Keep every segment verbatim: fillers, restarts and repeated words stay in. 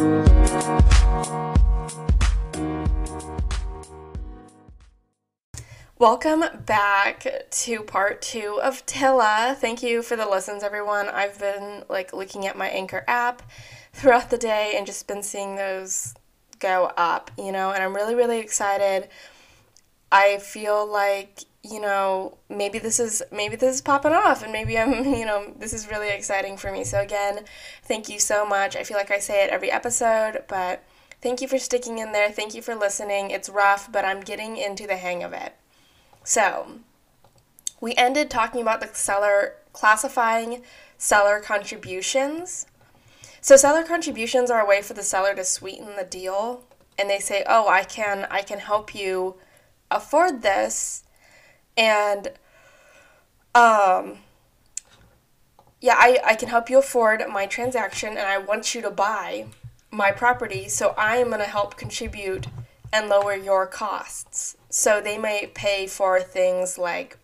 Welcome back to part two of Tilla. Thank you for the listens, everyone. I've been like looking at my Anchor app throughout the day and just been seeing those go up, you know, and I'm really, really excited. I feel like, you know, maybe this is maybe this is popping off, and maybe I'm, you know, this is really exciting for me. So again, thank you so much. I feel like I say it every episode, but thank you for sticking in there. Thank you for listening. It's rough, but I'm getting into the hang of it. So, we ended talking about the seller, classifying seller contributions. So seller contributions are a way for the seller to sweeten the deal, and they say, oh, I can, I can help you afford this, and, um, yeah, I, I can help you afford my transaction, and I want you to buy my property, so I'm going to help contribute and lower your costs. So they might pay for things like,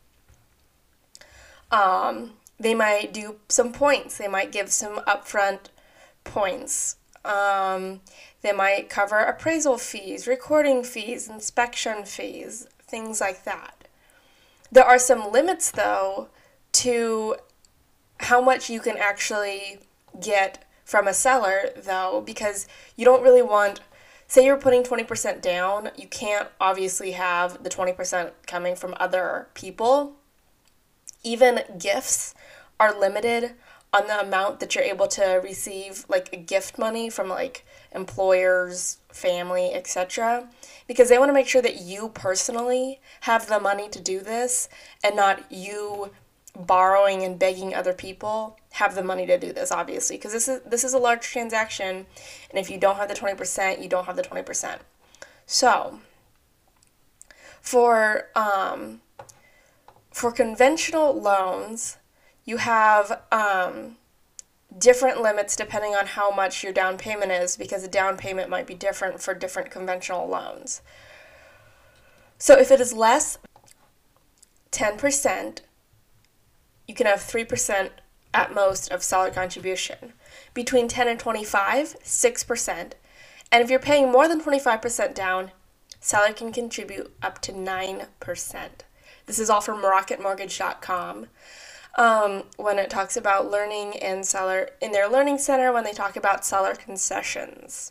um, they might do some points. They might give some upfront points. Um, they might cover appraisal fees, recording fees, inspection fees, things like that. There are some limits, though, to how much you can actually get from a seller, though, because you don't really want, say you're putting twenty percent down, you can't obviously have the twenty percent coming from other people. Even gifts are limited on the amount that you're able to receive, like gift money from like employers, family, et cetera, because they want to make sure that you personally have the money to do this and not you borrowing and begging other people have the money to do this, obviously, because this is this is a large transaction, and if you don't have the twenty percent, you don't have the twenty percent. So, for um, for conventional loans, you have um, different limits depending on how much your down payment is, because the down payment might be different for different conventional loans. So if it is less ten percent, you can have three percent at most of seller contribution. Between ten and twenty-five, six percent. And if you're paying more than twenty-five percent down, seller can contribute up to nine percent. This is all from rocket mortgage dot com. Um, when it talks about learning and seller, in their learning center, when they talk about seller concessions.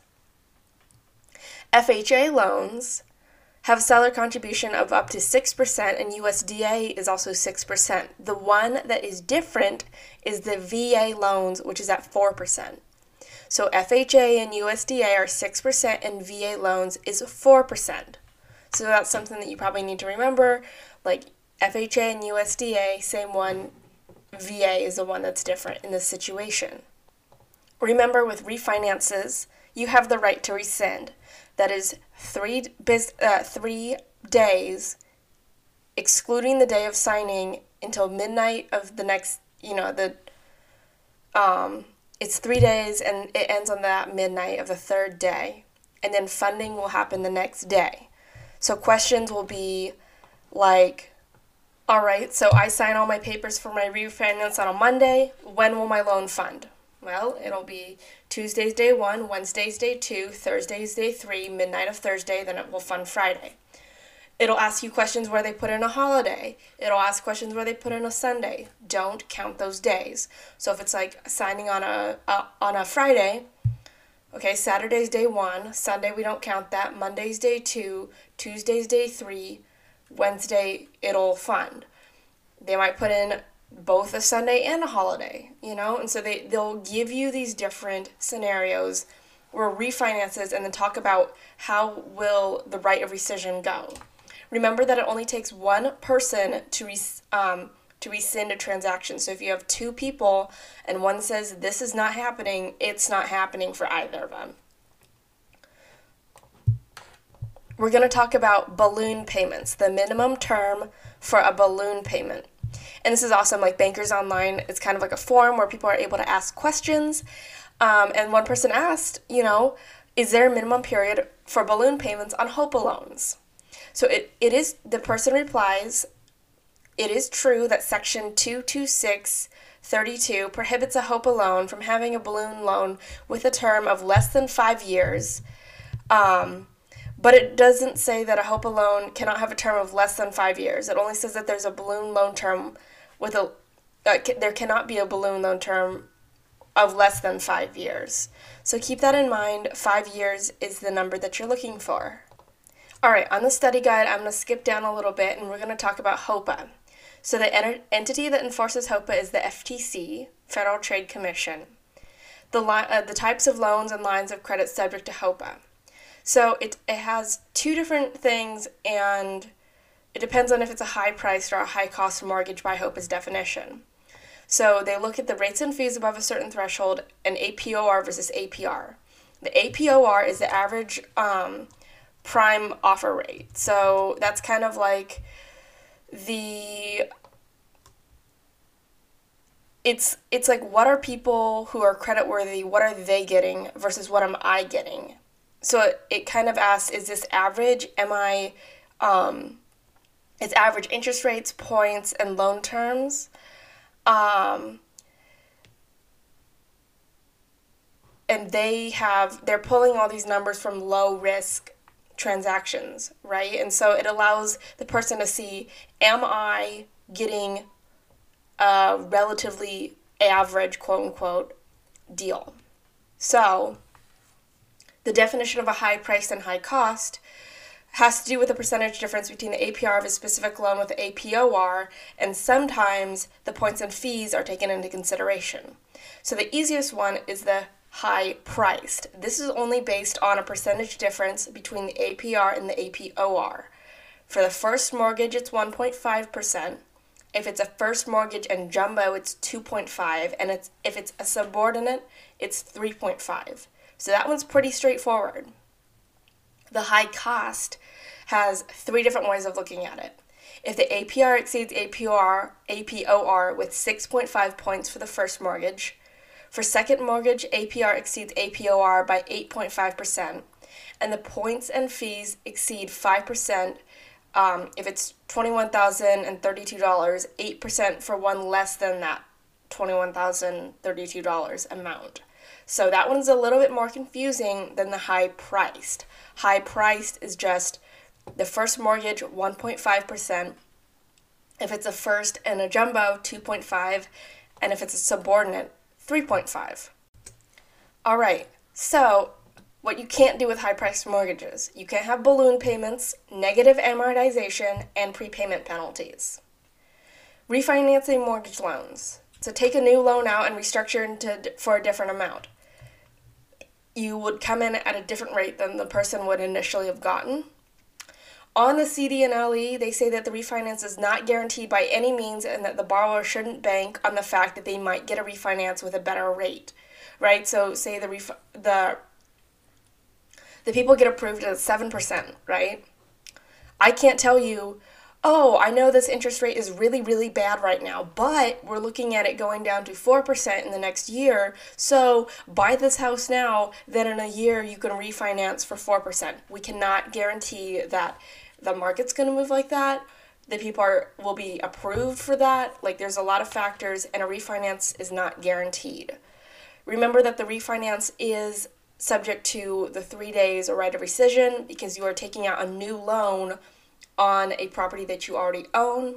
F H A loans have seller contribution of up to six percent, and U S D A is also six percent. The one that is different is the V A loans, which is at four percent. So F H A and U S D A are six percent, and V A loans is four percent. So that's something that you probably need to remember. Like F H A and U S D A, same one. V A is the one that's different in this situation. Remember, with refinances, you have the right to rescind. That is three biz, uh, three days, excluding the day of signing, until midnight of the next, you know, the, um, it's three days and it ends on that midnight of the third day. And then funding will happen the next day. So questions will be like, all right, so I sign all my papers for my refinance on a Monday. When will my loan fund? Well, it'll be Tuesday's day one, Wednesday's day two, Thursday's day three, midnight of Thursday, then it will fund Friday. It'll ask you questions where they put in a holiday. It'll ask questions where they put in a Sunday. Don't count those days. So if it's like signing on a, a on a Friday, okay, Saturday's day one, Sunday we don't count that, Monday's day two, Tuesday's day three, Wednesday it'll fund. They might put in both a Sunday and a holiday, you know, and so they, they'll give you these different scenarios where refinances, and then talk about how will the right of rescission go. Remember that it only takes one person to res, um, to rescind a transaction. So if you have two people and one says this is not happening, it's not happening for either of them. We're going to talk about balloon payments, the minimum term for a balloon payment. And this is awesome, like Bankers Online. It's kind of like a forum where people are able to ask questions. Um, and one person asked, you know, is there a minimum period for balloon payments on HOPA loans? So it, it is, the person replies, it is true that section two twenty-six thirty-two prohibits a HOPA loan from having a balloon loan with a term of less than five years. Um, but it doesn't say that a HOPA loan cannot have a term of less than five years. It only says that there's a balloon loan term with a, uh, there cannot be a balloon loan term of less than five years. So keep that in mind. Five years is the number that you're looking for. All right, on the study guide, I'm going to skip down a little bit and we're going to talk about HOPA. So the ent- entity that enforces HOPA is the F T C, Federal Trade Commission. The, li- uh, the types of loans and lines of credit subject to HOPA. So it, it has two different things, and it depends on if it's a high-priced or a high-cost mortgage by HOPA's definition. So they look at the rates and fees above a certain threshold and A P O R versus A P R. The A P O R is the average um, prime offer rate. So that's kind of like the it's it's like, what are people who are creditworthy, what are they getting versus what am I getting? So it, it kind of asks, is this average? Am I um, it's average interest rates, points, and loan terms. Um, and they have, they're pulling all these numbers from low risk transactions, right? And so it allows the person to see, am I getting a relatively average, quote unquote, deal? So the definition of a high price and high cost has to do with the percentage difference between the A P R of a specific loan with the A P O R, and sometimes the points and fees are taken into consideration. So the easiest one is the high priced. This is only based on a percentage difference between the A P R and the A P O R. For the first mortgage, it's one point five percent. If it's a first mortgage and jumbo, it's two point five, and it's if it's a subordinate, it's three point five. So that one's pretty straightforward. The high cost has three different ways of looking at it. If the A P R exceeds A P O R, A P O R with six point five points for the first mortgage. For second mortgage, A P R exceeds A P O R by eight point five percent, and the points and fees exceed five percent um, if it's twenty-one thousand thirty-two dollars, eight percent for one less than that twenty-one thousand thirty-two dollars amount. So that one's a little bit more confusing than the high priced. High priced is just the first mortgage, one point five percent. If it's a first and a jumbo, two point five. And if it's a subordinate, three point five. All right, so what you can't do with high-priced mortgages. You can't have balloon payments, negative amortization, and prepayment penalties. Refinancing mortgage loans. So take a new loan out and restructure into for a different amount. You would come in at a different rate than the person would initially have gotten. On the C D and L E, they say that the refinance is not guaranteed by any means and that the borrower shouldn't bank on the fact that they might get a refinance with a better rate, right? So say the ref- the the people get approved at seven percent, right? I can't tell you, oh, I know this interest rate is really, really bad right now, but we're looking at it going down to four percent in the next year, so buy this house now, then in a year you can refinance for four percent. We cannot guarantee that the market's going to move like that. The people are will be approved for that. Like, there's a lot of factors, and a refinance is not guaranteed. Remember that the refinance is subject to the three days or right of rescission because you are taking out a new loan on a property that you already own.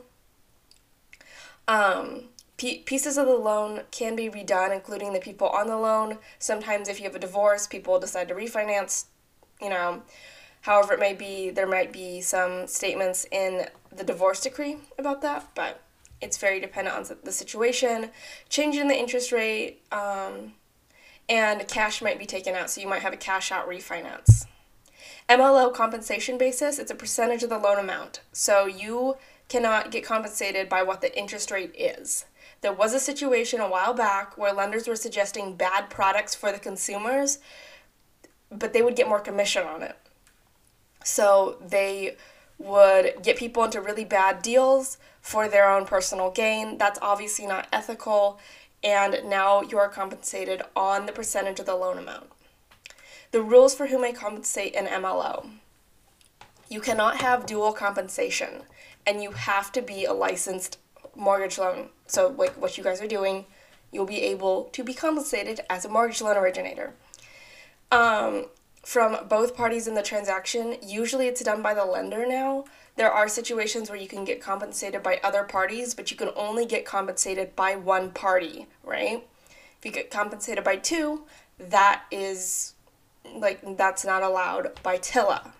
Um, p- pieces of the loan can be redone, including the people on the loan. Sometimes if you have a divorce, people decide to refinance, you know. However it may be, there might be some statements in the divorce decree about that, but it's very dependent on the situation. Changing the interest rate, um, and cash might be taken out, so you might have a cash out refinance. M L O compensation basis, it's a percentage of the loan amount. So you cannot get compensated by what the interest rate is. There was a situation a while back where lenders were suggesting bad products for the consumers, but they would get more commission on it. So they would get people into really bad deals for their own personal gain. That's obviously not ethical, and now you are compensated on the percentage of the loan amount. The rules for who may compensate an M L O. You cannot have dual compensation, and you have to be a licensed mortgage loan. So like what you guys are doing, you'll be able to be compensated as a mortgage loan originator. Um, from both parties in the transaction, usually it's done by the lender now. There are situations where you can get compensated by other parties, but you can only get compensated by one party, right? If you get compensated by two, that is, like, that's not allowed by TILA.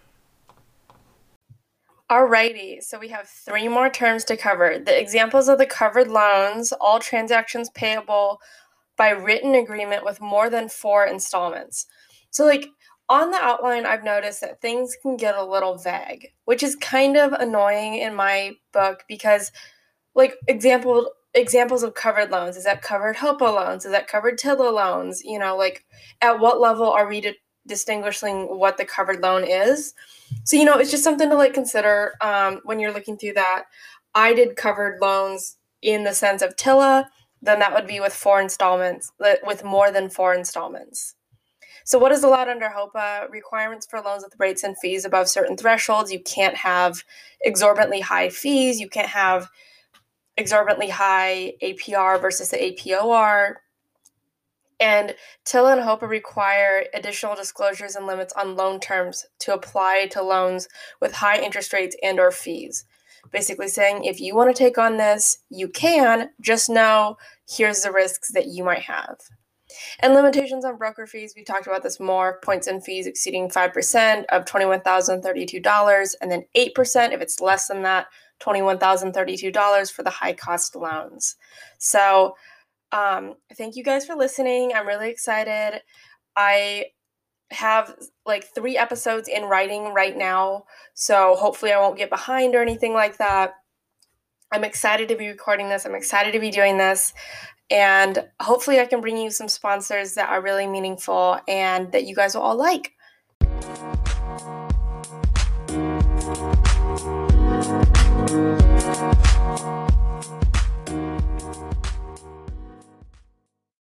Alrighty, so we have three more terms to cover. The examples of the covered loans, all transactions payable by written agreement with more than four installments. So, like, on the outline, I've noticed that things can get a little vague, which is kind of annoying in my book because, like, example examples of covered loans, is that covered HOPA loans? Is that covered TILA loans? You know, like, at what level are we di- distinguishing what the covered loan is? So, you know, it's just something to, like, consider um, when you're looking through that. I did covered loans in the sense of TILA, then that would be with four installments, with more than four installments. So what is allowed under HOPA? Requirements for loans with rates and fees above certain thresholds. You can't have exorbitantly high fees. You can't have exorbitantly high A P R versus the A P O R. And TILA and HOPA require additional disclosures and limits on loan terms to apply to loans with high interest rates and or fees. Basically saying, if you want to take on this, you can, just know here's the risks that you might have. And limitations on broker fees, we talked about this more, points and fees exceeding five percent of twenty-one thousand thirty-two dollars, and then eight percent if it's less than that, twenty-one thousand thirty-two dollars for the high-cost loans. So um, thank you guys for listening. I'm really excited. I have like three episodes in writing right now, so hopefully I won't get behind or anything like that. I'm excited to be recording this. I'm excited to be doing this. And hopefully I can bring you some sponsors that are really meaningful and that you guys will all like.